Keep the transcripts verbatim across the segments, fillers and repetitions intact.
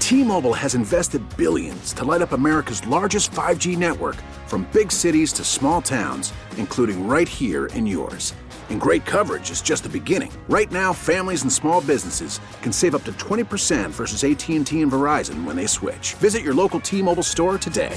T-Mobile has invested billions to light up America's largest five G network, from big cities to small towns, including right here in yours. And great coverage is just the beginning. Right now, families and small businesses can save up to twenty percent versus A T and T and Verizon when they switch. Visit your local T-Mobile store today.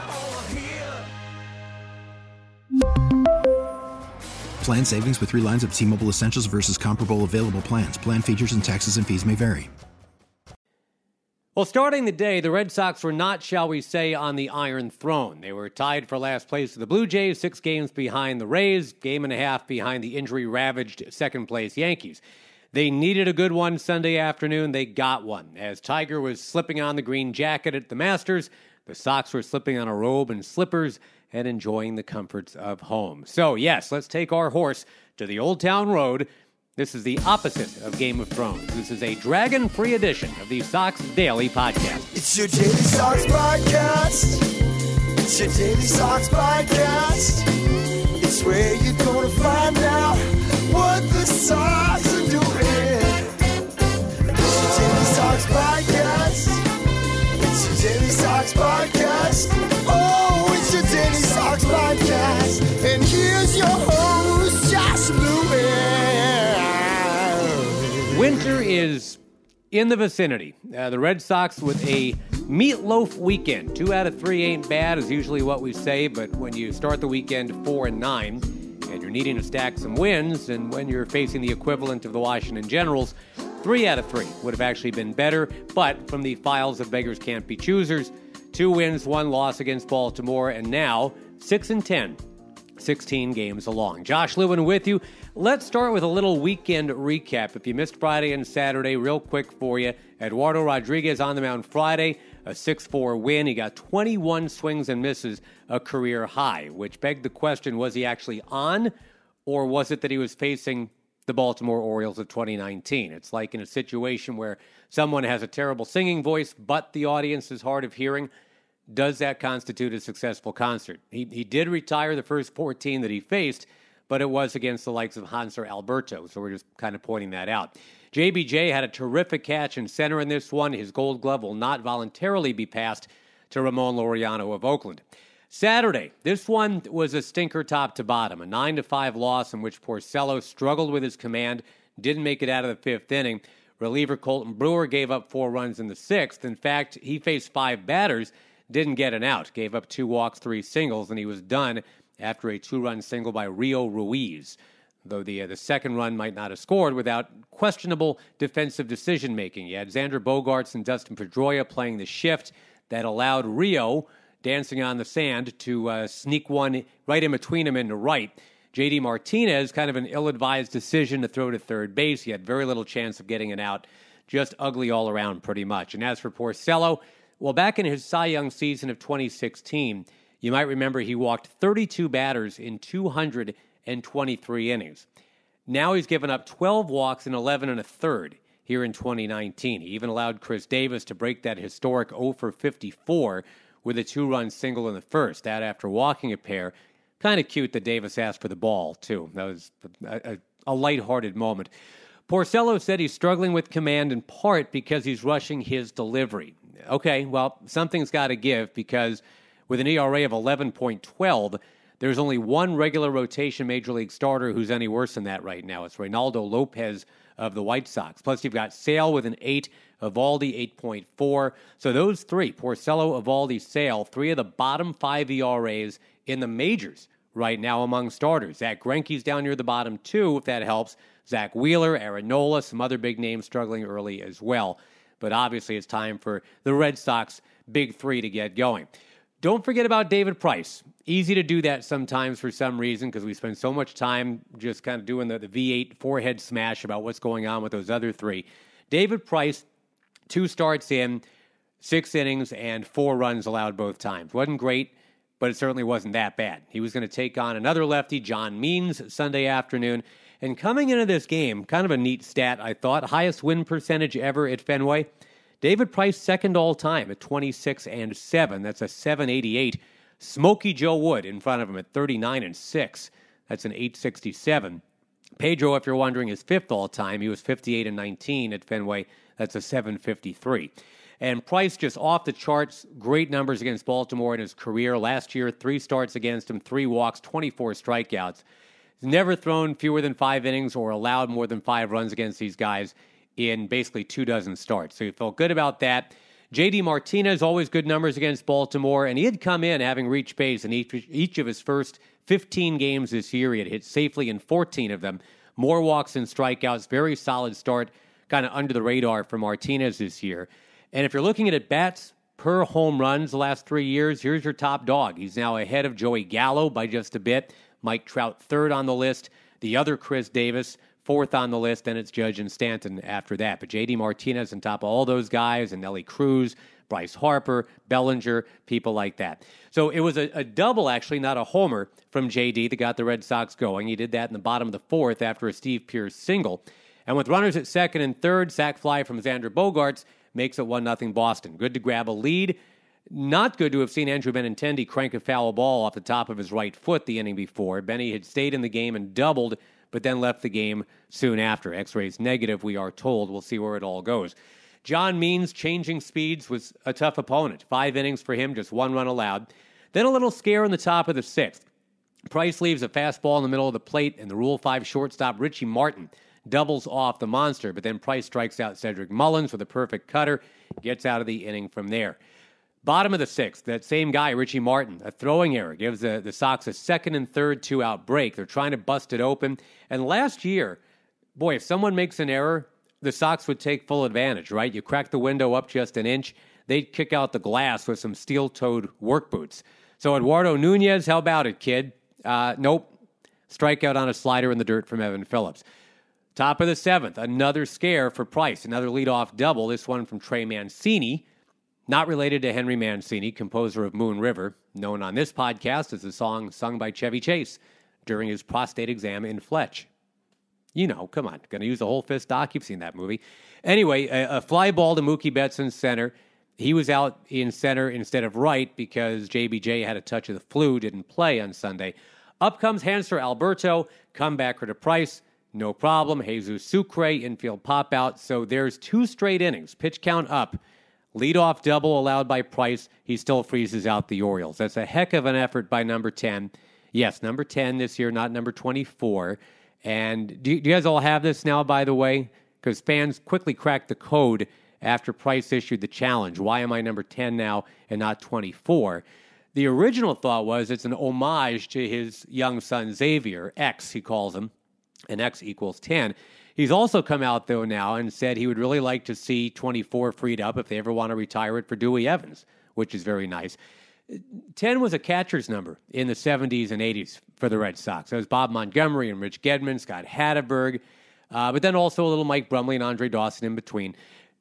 Plan savings with three lines of T-Mobile Essentials versus comparable available plans. Plan features and taxes and fees may vary. Well, starting the day, the Red Sox were not, shall we say, on the Iron Throne. They were tied for last place with the Blue Jays, six games behind the Rays, game and a half behind the injury-ravaged second-place Yankees. They needed a good one Sunday afternoon. They got one. As Tiger was slipping on the green jacket at the Masters, the Sox were slipping on a robe and slippers and enjoying the comforts of home. So, yes, let's take our horse to the Old Town Road. This is the opposite of Game of Thrones. This is a dragon-free edition of the Sox Daily Podcast. It's your Daily Sox Podcast. It's your Daily Sox Podcast. It's where you're going to find out what the Sox are doing. It's your Daily Sox Podcast. It's your Daily Sox Podcast. Oh, it's your Daily Sox Podcast. And here's your host, Josh Lewin. Winter is in the vicinity. Uh, the Red Sox with a meatloaf weekend. Two out of three ain't bad is usually what we say, but when you start the weekend four and nine, and you're needing to stack some wins, and when you're facing the equivalent of the Washington Generals, three out of three would have actually been better. But from the files of beggars can't be choosers, two wins, one loss against Baltimore, and now six and ten. sixteen games along. Josh Lewin with you. Let's start with a little weekend recap. If you missed Friday and Saturday, real quick for you. Eduardo Rodriguez on the mound Friday, a six four win. He got twenty-one swings and misses, a career high, which begged the question, was he actually on, or was it that he was facing the Baltimore Orioles of twenty nineteen? It's like in a situation where someone has a terrible singing voice, but the audience is hard of hearing. Does that constitute a successful concert? He he did retire the first fourteen that he faced, but it was against the likes of Hanser Alberto, so we're just kind of pointing that out. J B J had a terrific catch in center in this one. His gold glove will not voluntarily be passed to Ramon Laureano of Oakland. Saturday, this one was a stinker top to bottom, a nine to five loss in which Porcello struggled with his command, didn't make it out of the fifth inning. Reliever Colton Brewer gave up four runs in the sixth. In fact, he faced five batters, didn't get an out, gave up two walks, three singles, and he was done after a two-run single by Rio Ruiz, though the uh, the second run might not have scored without questionable defensive decision-making. You had Xander Bogaerts and Dustin Pedroia playing the shift that allowed Rio, dancing on the sand, to uh, sneak one right in between him into right. J D Martinez, kind of an ill-advised decision to throw to third base. He had very little chance of getting it out. Just ugly all around, pretty much. And as for Porcello, well, back in his Cy Young season of twenty sixteen, you might remember he walked thirty-two batters in two hundred twenty-three innings. Now he's given up twelve walks in eleven and a third here in twenty nineteen. He even allowed Chris Davis to break that historic oh for fifty-four with a two-run single in the first. That after walking a pair. Kind of cute that Davis asked for the ball, too. That was a, a, a lighthearted moment. Porcello said he's struggling with command in part because he's rushing his delivery. Okay, well, something's got to give because with an E R A of eleven point one two, there's only one regular rotation Major League starter who's any worse than that right now. It's Reynaldo Lopez of the White Sox. Plus, you've got Sale with an eight, Eovaldi eight point four. So those three, Porcello, Eovaldi, Sale, three of the bottom five E R As in the majors right now among starters. Zach Greinke's down near the bottom two, if that helps. Zach Wheeler, Aaron Nola, some other big names struggling early as well. But obviously it's time for the Red Sox big three to get going. Don't forget about David Price. Easy to do that sometimes for some reason because we spend so much time just kind of doing the, the V eight forehead smash about what's going on with those other three. David Price, two starts in, six innings, and four runs allowed both times. Wasn't great, but it certainly wasn't that bad. He was going to take on another lefty, John Means, Sunday afternoon. And coming into this game, kind of a neat stat, I thought, highest win percentage ever at Fenway. David Price second all-time at twenty-six and seven. That's a seven eighty-eight. Smokey Joe Wood in front of him at thirty-nine and six. That's an eight sixty-seven. Pedro, if you're wondering, is fifth all-time. He was fifty-eight and nineteen at Fenway. That's a seven fifty-three. And Price just off the charts, great numbers against Baltimore in his career. Last year, three starts against him, three walks, twenty-four strikeouts. He's never thrown fewer than five innings or allowed more than five runs against these guys in basically two dozen starts. So he felt good about that. J D Martinez, always good numbers against Baltimore, and he had come in having reached base in each, each of his first fifteen games this year. He had hit safely in fourteen of them. More walks and strikeouts, very solid start, kind of under the radar for Martinez this year. And if you're looking at it bats per home runs the last three years, here's your top dog. He's now ahead of Joey Gallo by just a bit. Mike Trout third on the list. The other Chris Davis fourth on the list, and it's Judge and Stanton after that. But J D Martinez on top of all those guys, and Nelly Cruz, Bryce Harper, Bellinger, people like that. So it was a, a double, actually, not a homer from J D that got the Red Sox going. He did that in the bottom of the fourth after a Steve Pearce single. And with runners at second and third, sac fly from Xander Bogaerts makes it one nothing Boston. Good to grab a lead. Not good to have seen Andrew Benintendi crank a foul ball off the top of his right foot the inning before. Benny had stayed in the game and doubled, but then left the game soon after. X-rays negative, we are told. We'll see where it all goes. John Means, changing speeds, was a tough opponent. Five innings for him, just one run allowed. Then a little scare in the top of the sixth. Price leaves a fastball in the middle of the plate, and the Rule five shortstop Richie Martin doubles off the monster, but then Price strikes out Cedric Mullins with a perfect cutter, gets out of the inning from there. Bottom of the sixth, that same guy, Richie Martin, a throwing error, gives the, the Sox a second and third two-out break. They're trying to bust it open. And last year, boy, if someone makes an error, the Sox would take full advantage, right? You crack the window up just an inch, they'd kick out the glass with some steel-toed work boots. So Eduardo Nunez, how about it, kid? Uh, nope. Strikeout on a slider in the dirt from Evan Phillips. Top of the seventh, another scare for Price, another leadoff double, this one from Trey Mancini. Not related to Henry Mancini, composer of Moon River, known on this podcast as a song sung by Chevy Chase during his prostate exam in Fletch. You know, come on, going to use the whole fist doc? You've seen that movie. Anyway, a, a fly ball to Mookie Betts in center. He was out in center instead of right because J B J had a touch of the flu, didn't play on Sunday. Up comes Hanser Alberto, comebacker to Price. No problem. Jesus Sucre, infield pop out. So there's two straight innings. Pitch count up. Leadoff double allowed by Price. He still freezes out the Orioles. That's a heck of an effort by number ten. Yes, number ten this year, not number twenty-four. And do you, do you guys all have this now, by the way? Because fans quickly cracked the code after Price issued the challenge. Why am I number ten now and not twenty-four? The original thought was it's an homage to his young son, Xavier. X, he calls him. And X equals ten. He's also come out, though, now and said he would really like to see twenty-four freed up if they ever want to retire it for Dewey Evans, which is very nice. ten was a catcher's number in the seventies and eighties for the Red Sox. That was Bob Montgomery and Rich Gedman, Scott Hatteberg, uh, but then also a little Mike Brumley and Andre Dawson in between.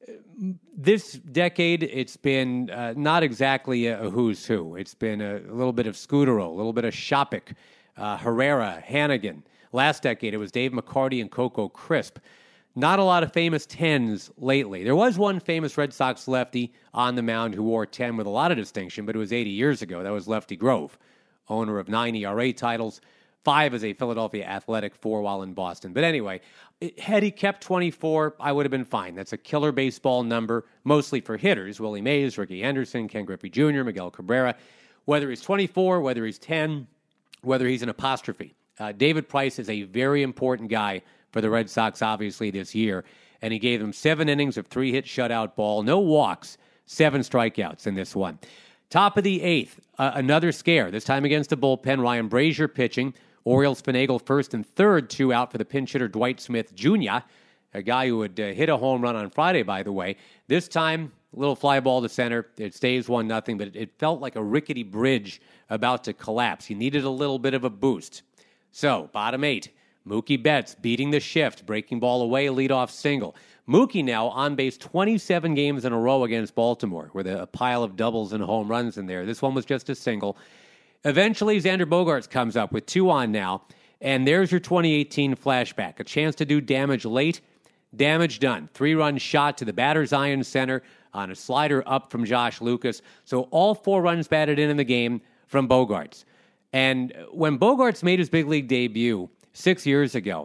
This decade, it's been uh, not exactly a, a who's who. It's been a, a little bit of Scudero, a little bit of Shopik, uh, Herrera, Hannigan. Last decade, it was Dave McCarty and Coco Crisp. Not a lot of famous tens lately. There was one famous Red Sox lefty on the mound who wore ten with a lot of distinction, but it was eighty years ago. That was Lefty Grove, owner of nine E R A titles, five as a Philadelphia Athletic, four while in Boston. But anyway, had he kept twenty-four, I would have been fine. That's a killer baseball number, mostly for hitters. Willie Mays, Ricky Henderson, Ken Griffey Junior, Miguel Cabrera. Whether he's twenty-four, whether he's ten, whether he's an apostrophe. Uh, David Price is a very important guy for the Red Sox, obviously, this year. And he gave them seven innings of three-hit shutout ball, no walks, seven strikeouts in this one. Top of the eighth, uh, another scare, this time against the bullpen. Ryan Brazier pitching. Orioles finagle first and third, two out for the pinch hitter Dwight Smith Junior, a guy who would uh, hit a home run on Friday, by the way. This time, a little fly ball to center. It stays one nothing, but it, it felt like a rickety bridge about to collapse. He needed a little bit of a boost. So, bottom eight, Mookie Betts beating the shift, breaking ball away, leadoff single. Mookie now on base twenty-seven games in a row against Baltimore with a, a pile of doubles and home runs in there. This one was just a single. Eventually, Xander Bogaerts comes up with two on now, and there's your twenty eighteen flashback. A chance to do damage late, damage done. Three-run shot to the batter's iron center on a slider up from Josh Lucas. So all four runs batted in in the game from Bogaerts. And when Bogaerts made his big league debut six years ago,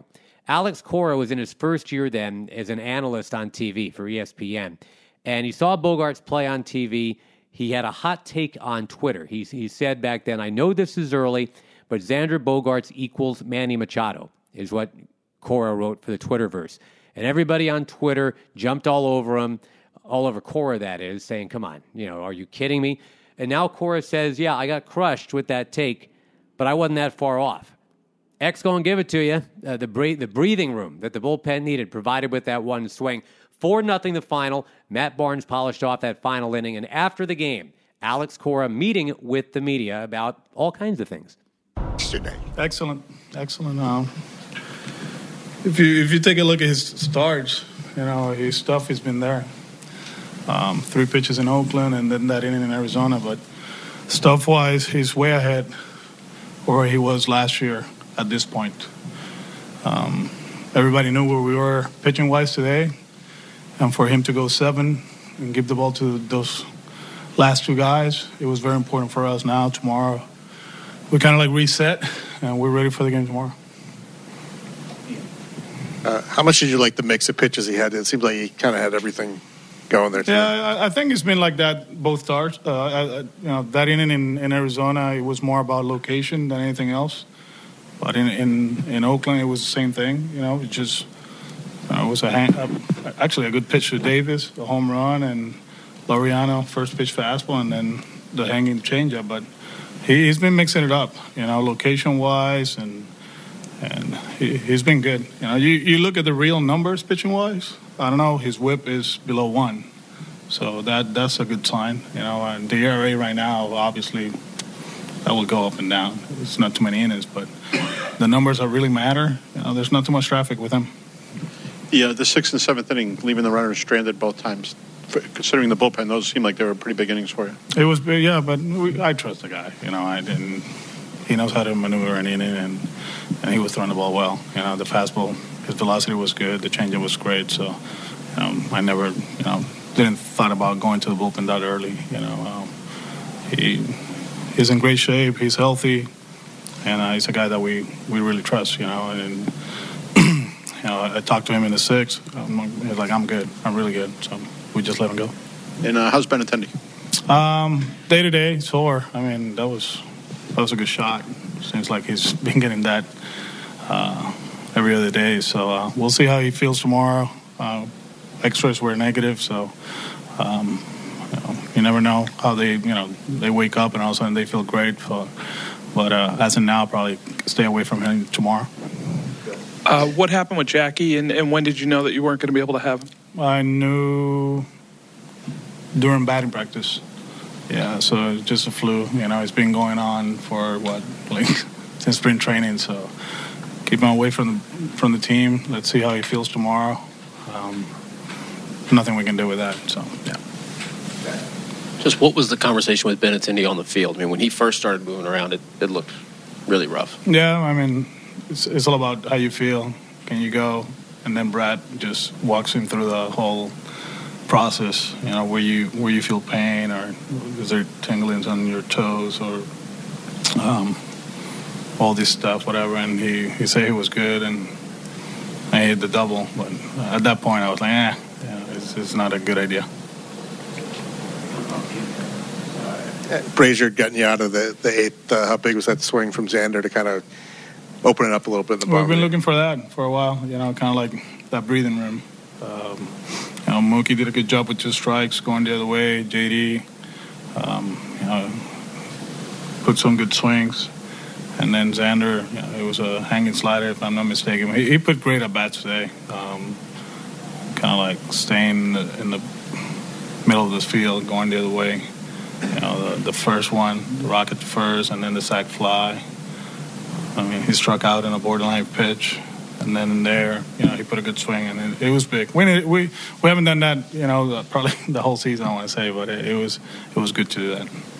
Alex Cora was in his first year then as an analyst on T V for E S P N, and he saw Bogaerts play on T V. He had a hot take on Twitter. He, he said back then, I know this is early, but Xander Bogaerts equals Manny Machado, is what Cora wrote for the Twitterverse. And everybody on Twitter jumped all over him, all over Cora, that is, saying, come on, you know, are you kidding me? And now Cora says, yeah, I got crushed with that take, but I wasn't that far off. X going to give it to you. Uh, the, bre- the breathing room that the bullpen needed, provided with that one swing. four nothing the final. Matt Barnes polished off that final inning. And after the game, Alex Cora meeting with the media about all kinds of things. Excellent. Excellent. Uh, if you if you take a look at his starts, you know, his stuff has been there. Um, three pitches in Oakland and then that inning in Arizona. But stuff-wise, he's way ahead where he was last year at this point. Um, everybody knew where we were pitching-wise today. And for him to go seven and give the ball to those last two guys, it was very important for us. Now, tomorrow, we kind of like reset, and we're ready for the game tomorrow. Uh, how much did you like the mix of pitches he had? It seems like he kind of had everything going there today. Yeah, I, I think it's been like that both starts. Uh, I, I, you know, that inning in, in Arizona, it was more about location than anything else. But in in, in Oakland, it was the same thing. You know, it just uh, it was a hang, uh, actually a good pitch to Davis, a home run, and Laureano first pitch fastball, and then the hanging changeup. But he, he's been mixing it up, you know, location wise, and and he, he's been good. You know, you, you look at the real numbers pitching wise. I don't know, his whip is below one, so that that's a good sign. You know, and the E R A right now, obviously, that will go up and down. It's not too many innings, but the numbers that really matter. You know, there's not too much traffic with him. Yeah, the sixth and seventh inning, leaving the runners stranded both times. For, considering the bullpen, those seemed like they were pretty big innings for you. It was big, yeah, but we, I trust the guy. You know, I didn't. He knows how to maneuver an inning, and and he was throwing the ball well. You know, the fastball, his velocity was good. The changeup was great. So, um, I never, you know, didn't thought about going to the bullpen that early. You know, um, he he's in great shape. He's healthy, and uh, he's a guy that we, we really trust. You know, and you know, I talked to him in the sixth. I'm, he's like, I'm good. I'm really good. So we just let him go. And uh, how's Benintendi? Um, day to day, sore. I mean, that was that was a good shot. Seems like he's been getting that uh, every other day. So uh, we'll see how he feels tomorrow. Uh, X-rays were negative, so um, you, know, you never know how they, you know, they wake up and all of a sudden they feel great. For, but uh, as of now, probably stay away from him tomorrow. Uh, what happened with Jackie, and, and when did you know that you weren't going to be able to have him? I knew during batting practice. Yeah, so it's just a flu. You know, it's been going on for, what, like since spring training. So keep him away from the, from the team. Let's see how he feels tomorrow. Um, nothing we can do with that, so, yeah. Just what was the conversation with Benintendi on the field? I mean, when he first started moving around, it, it looked really rough. Yeah, I mean, it's, it's all about how you feel. Can you go? And then Brad just walks him through the whole process, you know, where you where you feel pain, or is there tinglings on your toes, or um, all this stuff, whatever. And he, he said he was good, and I hit the double. But at that point, I was like, eh, yeah, it's, it's not a good idea. Brazier getting you out of the, the eighth. Uh, how big was that swing from Xander to kind of open it up a little bit in the bottom? We've been looking for that for a while, you know, kind of like that breathing room. Um, you know, Mookie did a good job with two strikes, going the other way. J D, um, you know, put some good swings. And then Xander, you know, it was a hanging slider, if I'm not mistaken. He, he put great at-bats today. Um, kind of like staying in the, in the middle of the field, going the other way. You know, the, the first one, the rocket first, and then the sac fly. I mean, he struck out in a borderline pitch. And then in there, you know, he put a good swing, and it, it was big. We, we we haven't done that, you know, probably the whole season, I want to say, but it, it was it was good to do that.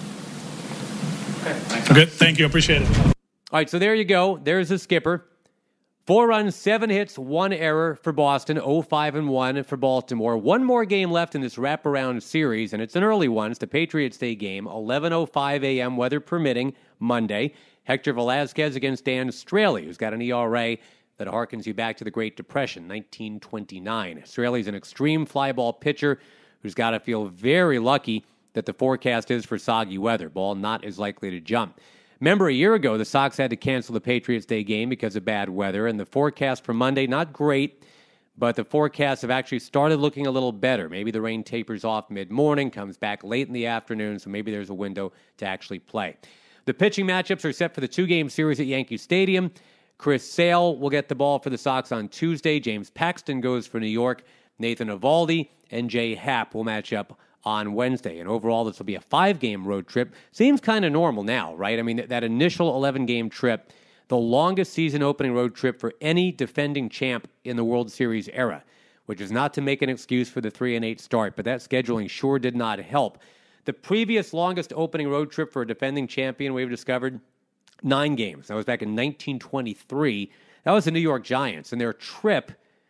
Okay, okay, thank you. Appreciate it. All right, so there you go. There's the skipper. Four runs, seven hits, one error for Boston, oh five and one for Baltimore. One more game left in this wraparound series, and it's an early one. It's the Patriots Day game, eleven oh five a.m., weather permitting, Monday. Hector Velasquez against Dan Straley, who's got an E R A that harkens you back to the Great Depression, nineteen twenty-nine. Straley's an extreme fly ball pitcher who's got to feel very lucky that the forecast is for soggy weather. Ball not as likely to jump. Remember, a year ago, the Sox had to cancel the Patriots Day game because of bad weather, and the forecast for Monday, not great, but the forecasts have actually started looking a little better. Maybe the rain tapers off mid-morning, comes back late in the afternoon, so maybe there's a window to actually play. The pitching matchups are set for the two-game series at Yankee Stadium. Chris Sale will get the ball for the Sox on Tuesday. James Paxton goes for New York. Nathan Eovaldi and Jay Happ will match up on Wednesday. And overall, this will be a five-game road trip. Seems kind of normal now, right? I mean, that initial eleven-game trip, the longest season opening road trip for any defending champ in the World Series era, which is not to make an excuse for the three and eight start, but that scheduling sure did not help. The previous longest opening road trip for a defending champion, we've discovered, nine games. That was back in nineteen twenty-three. That was the New York Giants, and their trip,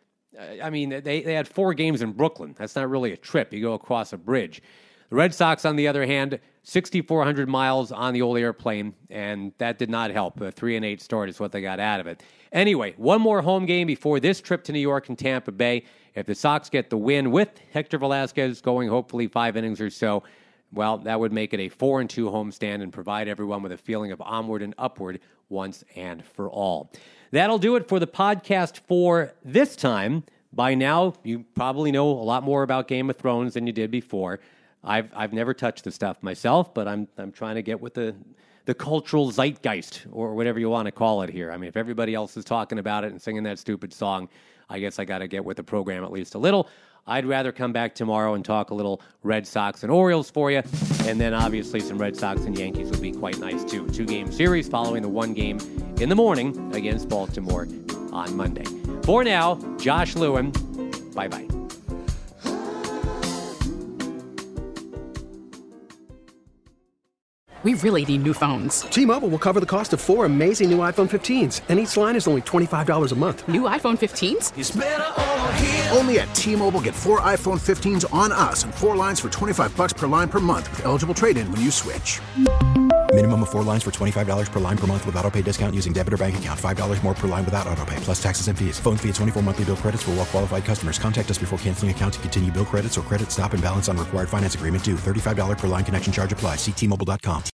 I mean, they, they had four games in Brooklyn. That's not really a trip. You go across a bridge. The Red Sox, on the other hand, six thousand four hundred miles on the old airplane, and that did not help. A three and eight start is what they got out of it. Anyway, one more home game before this trip to New York and Tampa Bay. If the Sox get the win with Hector Velasquez going hopefully five innings or so, well, that would make it a four and two homestand and provide everyone with a feeling of onward and upward once and for all. That'll do it for the podcast for this time. By now, you probably know a lot more about Game of Thrones than you did before. I've I've never touched the stuff myself, but I'm I'm trying to get with the the cultural zeitgeist, or whatever you want to call it here. I mean, if everybody else is talking about it and singing that stupid song, I guess I got to get with the program at least a little. I'd rather come back tomorrow and talk a little Red Sox and Orioles for you, and then obviously some Red Sox and Yankees would be quite nice too. Two-game series following the one game in the morning against Baltimore on Monday. For now, Josh Lewin, bye-bye. We really need new phones. T-Mobile will cover the cost of four amazing new iPhone fifteens, and each line is only twenty-five dollars a month. New iPhone fifteens? It's better over here. Only at T-Mobile, get four iPhone fifteens on us and four lines for twenty-five bucks per line per month with eligible trade-in when you switch. Minimum of four lines for twenty-five dollars per line per month with autopay discount using debit or bank account. five dollars more per line without autopay, plus taxes and fees. Phone fee at twenty-four monthly bill credits for well-qualified customers. Contact us before canceling account to continue bill credits or credit stop and balance on required finance agreement due. thirty-five dollars per line connection charge applies. See T Mobile dot com.